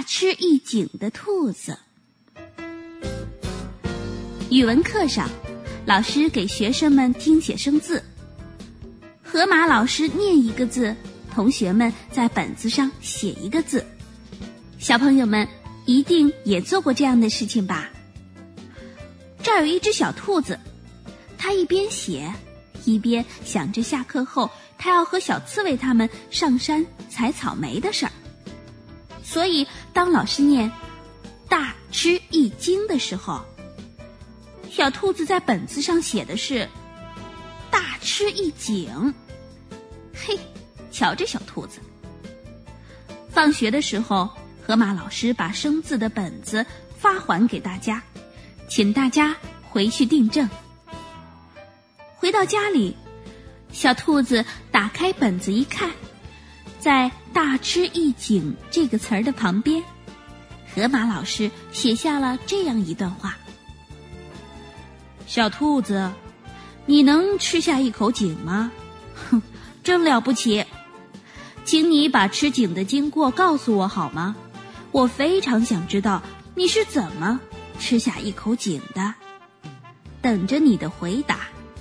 吃一惊的兔子。语文课上，老师给学生们听写生字。河马老师念一个字，同学们在本子上写一个字。小朋友们一定也做过这样的事情吧？这儿有一只小兔子，它一边写，一边想着下课后它要和小刺猬他们上山采草莓的事儿。所以当老师念大吃一惊的时候，小兔子在本子上写的是大吃一惊。嘿，瞧这小兔子。放学的时候，河马老师把生字的本子发还给大家，请大家回去订正。回到家里，小兔子打开本子一看，在大吃一惊这个词儿的旁边，河马老师写下了这样一段话：小兔子，你能吃下一口井吗？哼，真了不起！请你把吃井的经过告诉我好吗？我非常想知道你是怎么吃下一口井的。等着你的回答。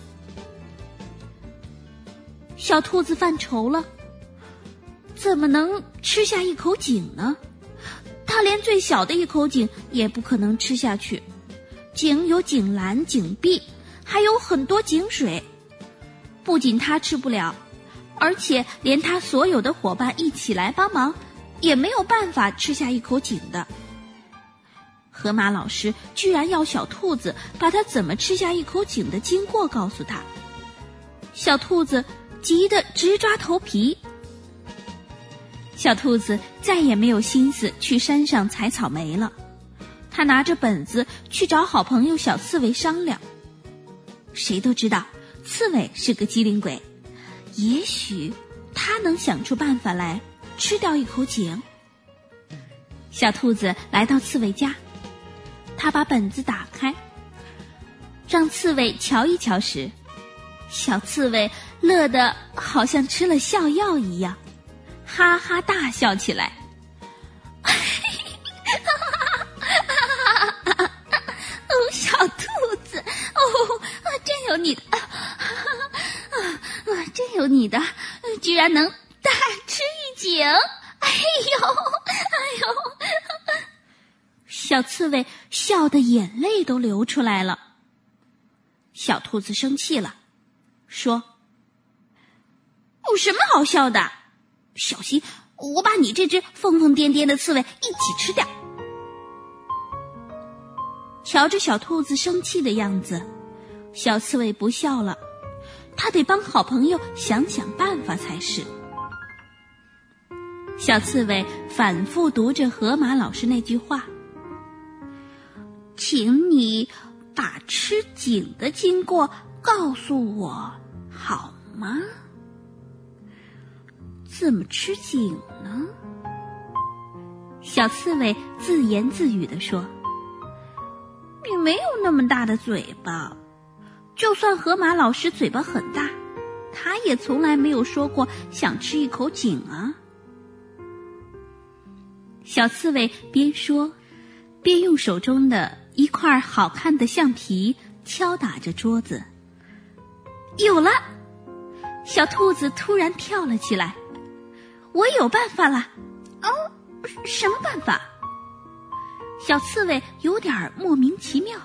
小兔子犯愁了，怎么能吃下一口井呢？它连最小的一口井也不可能吃下去。井有井栏、井壁，还有很多井水。不仅它吃不了，而且连它所有的伙伴一起来帮忙，也没有办法吃下一口井的。河马老师居然要小兔子把它怎么吃下一口井的经过告诉他。小兔子急得直抓头皮。小兔子再也没有心思去山上采草莓了，他拿着本子去找好朋友小刺猬商量。谁都知道刺猬是个机灵鬼，也许他能想出办法来吃掉一口井。小兔子来到刺猬家，他把本子打开，让刺猬瞧一瞧时，小刺猬乐得好像吃了笑药一样，哈哈大笑起来。哦，小兔子，哦，真有你的，真有你的，居然能大吃一惊！哎呦！小刺猬笑得眼泪都流出来了。小兔子生气了，说：有什么好笑的？小心我把你这只疯疯癫癫的刺猬一起吃掉。瞧着小兔子生气的样子，小刺猬不笑了，他得帮好朋友想想办法才是。小刺猬反复读着河马老师那句话：请你把吃井的经过告诉我好吗？怎么吃井呢？小刺猬自言自语地说：你没有那么大的嘴巴，就算河马老师嘴巴很大，他也从来没有说过想吃一口井啊。小刺猬边说边用手中的一块好看的橡皮敲打着桌子。有了！小兔子突然跳了起来。我有办法了！哦，什么办法？小刺猬有点莫名其妙。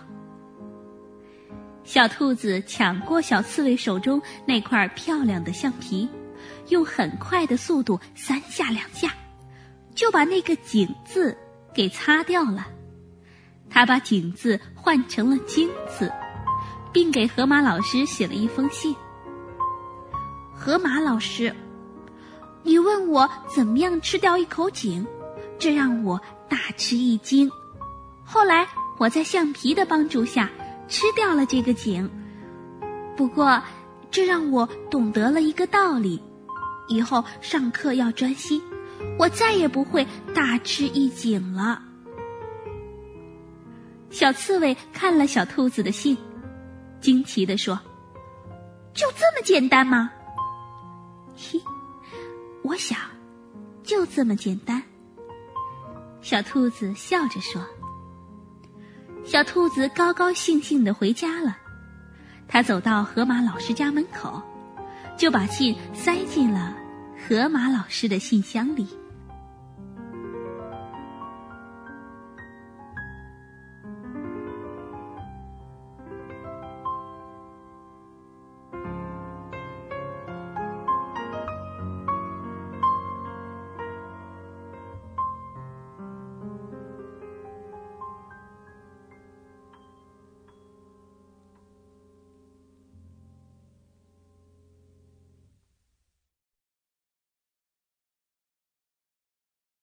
小兔子抢过小刺猬手中那块漂亮的橡皮，用很快的速度3下2下，就把那个井字给擦掉了。他把井字换成了京字，并给河马老师写了一封信。河马老师，你问我怎么样吃掉一口井，这让我大吃一惊。后来我在橡皮的帮助下吃掉了这个井，不过这让我懂得了一个道理，以后上课要专心，我再也不会大吃一惊了。小刺猬看了小兔子的信，惊奇地说：就这么简单吗？嘿，我想就这么简单。 小兔子笑着说。小兔子高高兴兴地回家了。他走到河马老师家门口，就把信塞进了河马老师的信箱里。